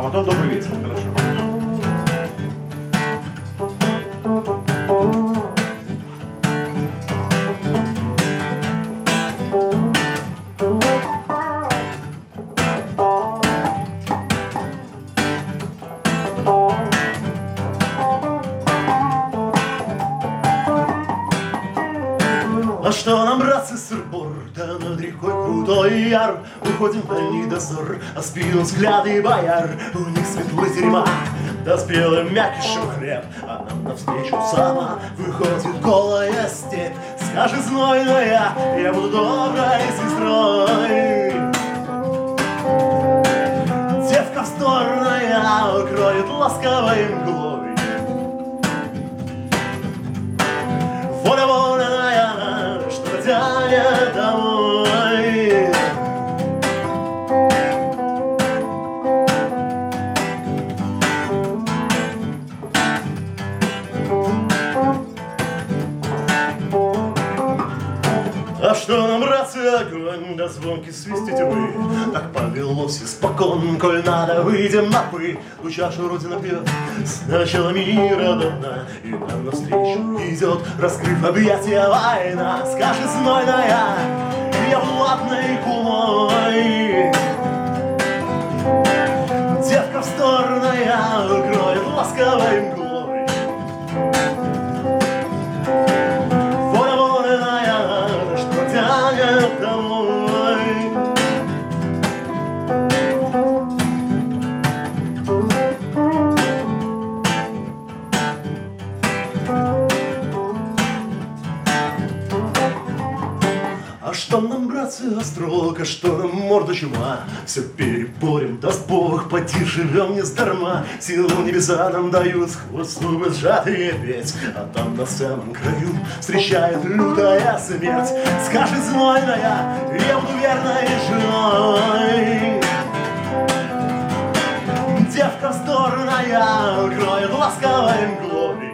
потом добрый вечер. Хорошо. А что нам, братцы, сыр-бор, да над рекой крутой яр. Уходим в дальний дозор, а спину взгляды бояр. У них светлый тюрьма, да с белым мякишем хлеб. А нам навстречу сама выходит голая степь. Скажи, знойная, я буду доброй сестрой. Девка вздорная укроет ласковой мглой. Воля вольная, что тянет домой. А что нам, братцы, огонь, да звонкий свист тьмы? Так повелось испокон, коль надо, выйдем на пыль. Ту чашу Родина пьет с начала мира до дна. И нам навстречу идет, раскрыв объятия, война. Скажи, знойная, я буду ладной кумой. Девка вздорная укроет ласковой мглой. А что нам, братцы, острог, а что нам морда чума? Все переборем, даст Бог, поди живем не сдарма. Силу небеса нам дают, сквозь зубы сжатые петь. А там на самом краю встречает лютая смерть. Скажи, знойная, я буду верной женой. Девка вздорная укроет ласковой мглой.